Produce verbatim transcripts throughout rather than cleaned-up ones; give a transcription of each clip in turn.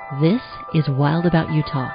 This is Wild About Utah.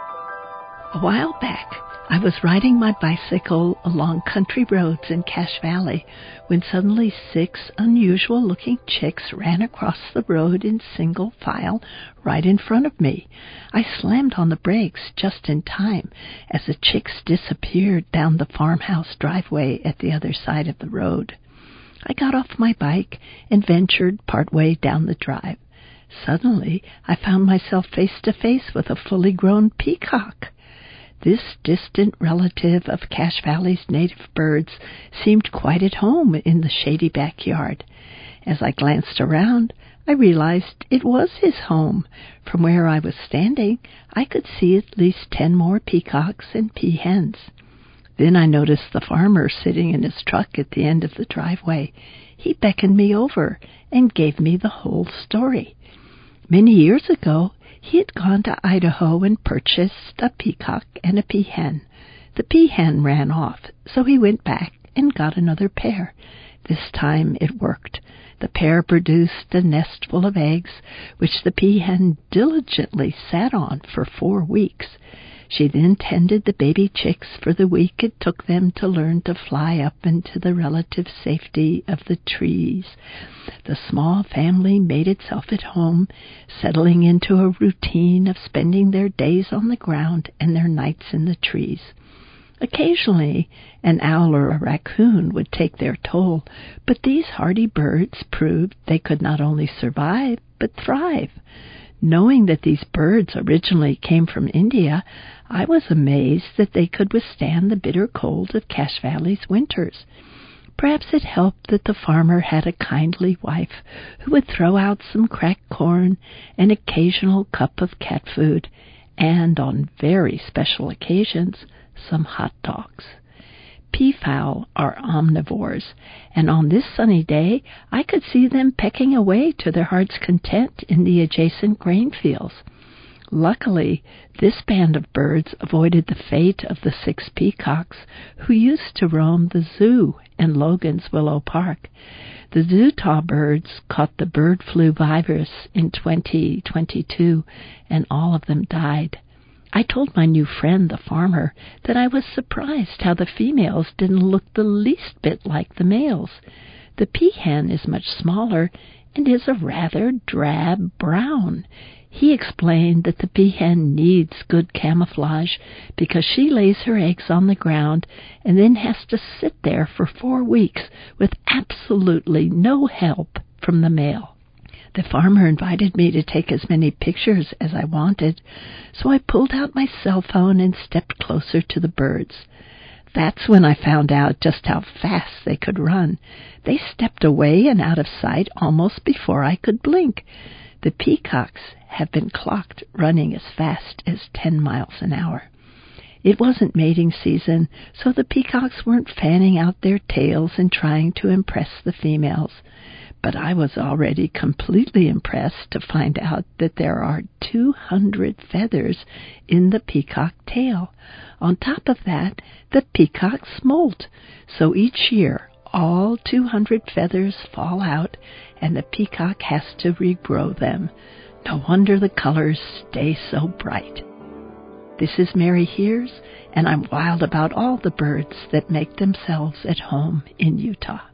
A while back, I was riding my bicycle along country roads in Cache Valley when suddenly six unusual-looking chicks ran across the road in single file right in front of me. I slammed on the brakes just in time as the chicks disappeared down the farmhouse driveway at the other side of the road. I got off my bike and ventured partway down the drive. Suddenly, I found myself face to face with a fully grown peacock. This distant relative of Cache Valley's native birds seemed quite at home in the shady backyard. As I glanced around, I realized it was his home. From where I was standing, I could see at least ten more peacocks and peahens. Then I noticed the farmer sitting in his truck at the end of the driveway. He beckoned me over and gave me the whole story. Many years ago, he had gone to Idaho and purchased a peacock and a peahen. The peahen ran off, so he went back and got another pair. This time it worked. The pair produced a nest full of eggs, which the peahen diligently sat on for four weeks. She then tended the baby chicks for the week it took them to learn to fly up into the relative safety of the trees. The small family made itself at home, settling into a routine of spending their days on the ground and their nights in the trees. Occasionally, an owl or a raccoon would take their toll, but these hardy birds proved they could not only survive, but thrive. Knowing that these birds originally came from India, I was amazed that they could withstand the bitter cold of Cache Valley's winters. Perhaps it helped that the farmer had a kindly wife who would throw out some cracked corn, an occasional cup of cat food, and, on very special occasions, some hot dogs. Peafowl are omnivores, and on this sunny day I could see them pecking away to their heart's content in the adjacent grain fields. Luckily, this band of birds avoided the fate of the six peacocks who used to roam the zoo in Logan's Willow Park. The Utah birds caught the bird flu virus in twenty twenty-two, and all of them died. I told my new friend, the farmer, that I was surprised how the females didn't look the least bit like the males. The peahen is much smaller and is a rather drab brown. He explained that the peahen needs good camouflage because she lays her eggs on the ground and then has to sit there for four weeks with absolutely no help from the male. The farmer invited me to take as many pictures as I wanted, so I pulled out my cell phone and stepped closer to the birds. That's when I found out just how fast they could run. They stepped away and out of sight almost before I could blink. The peacocks have been clocked running as fast as ten miles an hour. It wasn't mating season, so the peacocks weren't fanning out their tails and trying to impress the females. But I was already completely impressed to find out that there are two hundred feathers in the peacock tail. On top of that, the peacocks molt, so each year all two hundred feathers fall out and the peacock has to regrow them. No wonder the colors stay so bright. This is Mary Hears, and I'm wild about all the birds that make themselves at home in Utah.